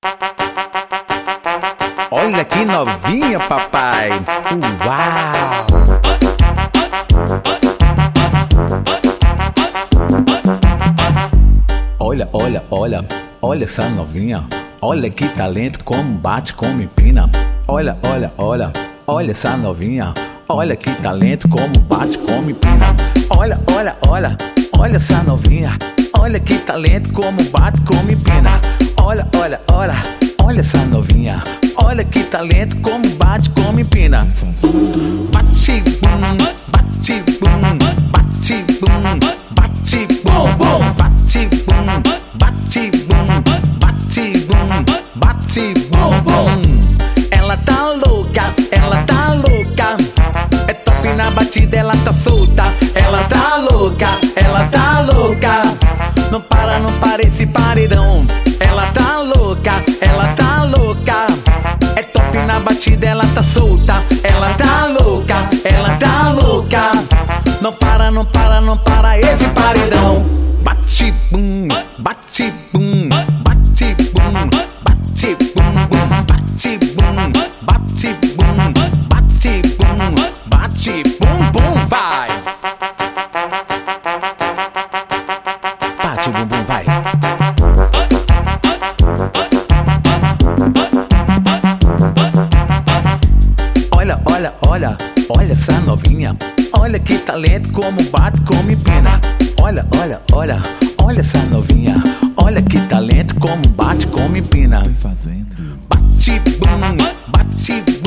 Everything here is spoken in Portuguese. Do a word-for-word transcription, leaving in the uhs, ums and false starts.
Olha que novinha, papai. Uau! Olha, olha, olha, olha essa novinha. Olha que talento, como bate, como empina. Olha, olha, olha, olha essa novinha. Olha que talento, como bate, como empina. Olha, olha, olha, olha essa novinha. Olha que talento, como bate, como empina. Olha, olha, olha, olha essa novinha. Olha que talento, como bate, como empina. Bate, bum, bate, bum, bate, bum, bate, bum, bum, bate, bum, bate, bum, bate, bum, bate, bum, bum. Ela tá louca, ela tá louca. É top na batida, ela tá solta. Ela tá louca, ela tá louca. Não para, não para esse paredão. Ela tá louca, ela tá louca. É top na batida, ela tá solta. Ela tá louca, ela tá louca. Não para, não para, não para esse paredão. Bate bum, bate bum, bate bum, bate bum, bum, bate bum, bate bum, bate bum, bate bum, bum, vai. Bate bum, bum, vai. Olha, olha, olha, olha essa novinha. Olha que talento, como bate, como empina. Olha, olha, olha, olha essa novinha. Olha que talento, como bate, como empina. Fazendo. Bate bum, bate bum.